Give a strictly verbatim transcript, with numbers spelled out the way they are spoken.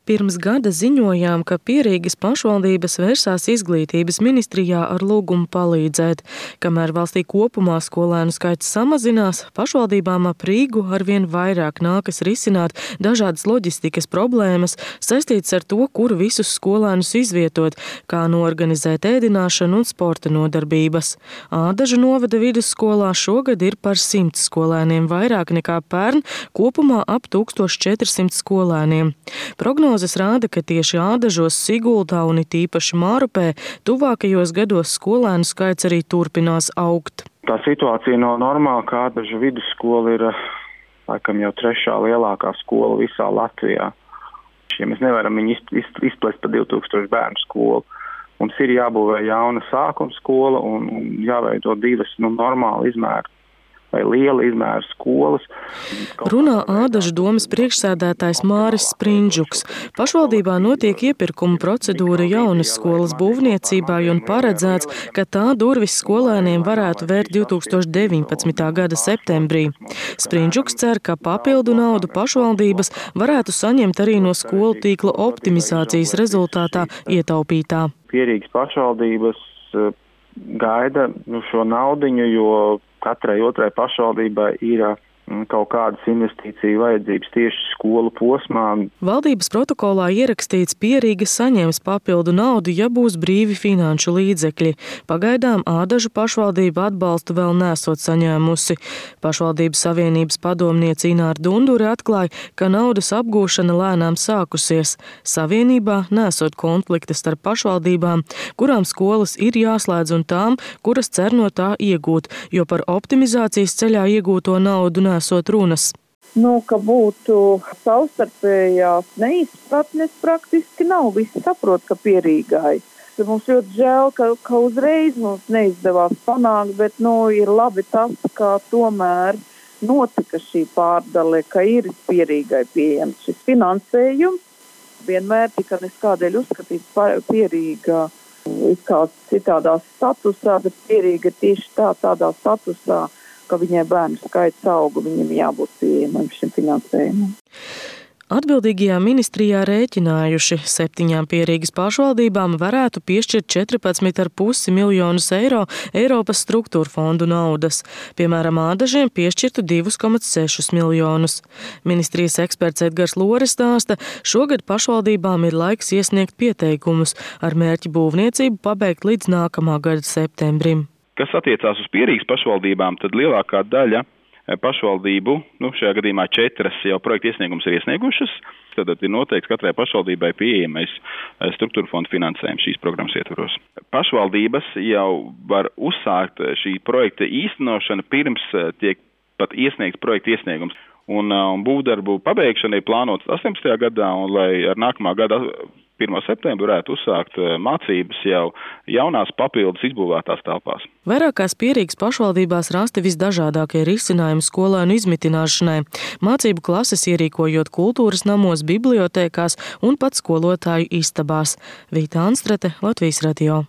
Pirms gada ziņojām, ka Pierīgas pašvaldības vērsās izglītības ministrijā ar lūgumu palīdzēt. Kamēr valstī kopumā skolēnu skaits samazinās, pašvaldībām ap Rīgu arvien vairāk nākas risināt dažādas loģistikas problēmas saistītas ar to, kur visus skolēnus izvietot, kā noorganizēt ēdināšanu un sporta nodarbības. Ādažu novada vidusskolā šogad ir par simts skolēniem vairāk nekā pērn, kopumā ap tūkstoš četrsimt skolēniem. Prognozes rāda, ka tieši Ādažos, Sigultā un it īpaši Mārupē tuvākajos gados skolēnu skaits arī turpinās augt. Tā situācija nav normāla, ka Ādažu vidusskola ir laikam jau trešā lielākā skola visā Latvijā. Ja mēs nevaram viņu izplest pa divtūkstošu bērnu skolu. Mums ir jābūvē jauna sākuma skola un jāveido divas nu, normāli izmēru vai liela izmēra skolas. Runā Ādažu domes priekšsēdētājs Māris Sprindžuks. Pašvaldībā notiek iepirkuma procedūra jaunas skolas būvniecībai un paredzēts, ka tā durvis skolēniem varētu vērt divtūkstoš deviņpadsmitā gada septembrī. Sprindžuks cer, ka papildu naudu pašvaldības varētu saņemt arī no skolu tīkla optimizācijas rezultātā ietaupītā. Pierīgas pašvaldības gaida nu, šo naudiņu, jo katrai otrai pašvaldībai ir kaut kādas investīciju vajadzības tieši skolu posmā. Valdības protokolā ierakstīts, Pierīga saņems papildu naudu, ja būs brīvi finanšu līdzekļi. Pagaidām Ādažu pašvaldība atbalstu vēl nesot saņēmusi. Pašvaldības savienības padomniece Ināra Dundure atklāja, ka naudas apgūšana lēnām sākusies. Savienībā nesot konflikta starp pašvaldībām, kurām skolas ir jāslēdz un tām, kuras cer no tā iegūt, jo par optimizācijas ceļā iegūto naudu nesot runas. Nu, ka būtu savstarpējās neizpratnes praktiski nav. Visi saprot, ka Pierīgai. Mums ļoti žēl, ka, ka uzreiz mums neizdevās panākt, bet nu, ir labi tas, ka tomēr notika šī pārdale, ka ir Pierīgai pieejams šis finansējums. Vienmēr tika neskādēļ uzskatīts Pierīga it kā citādā statusā, bet Pierīga tieši tā, tādā statusā, ka viņai bērnu skaits auga, viņam jābūt pieejamam šim finansējumam. Atbildīgajā ministrijā rēķinājuši septiņām Pierīgas pašvaldībām varētu piešķirt četrpadsmit ar pusi miljonus eiro Eiropas struktūra fondu naudas. Piemēram, Ādažiem piešķirtu divus komats sešus miljonus. Ministrijas eksperts Edgars Lore stāsta, šogad pašvaldībām ir laiks iesniegt pieteikumus ar mērķi būvniecību pabeigt līdz nākamā gada septembrim. Kas attiecās uz Pierīgas pašvaldībām, tad lielākā daļa pašvaldību, nu šajā gadījumā četras jau projekta iesniegums ir iesniegušas, tad ir noteikts katrai pašvaldībai pieejamais struktūra fonda finansējums šīs programmas ietvaros. Pašvaldības jau var uzsākt šī projekta īstenošana pirms tiek pat iesniegts projekta iesniegums. Un, un būvdarbu pabeigšana ir plānotas astoņpadsmitajā gadā, un lai ar nākamā gada pirmā septembra varētu uzsākt mācības jau jaunās papildus izbūvētās telpās. Vairākās Pierīgas pašvaldībās rasti visdažādākie risinājumi skolēnu izmitināšanai, mācību klases ierīkojot kultūras namos, bibliotēkās un pat skolotāju istabās. Vīta Anstrate, Latvijas radio.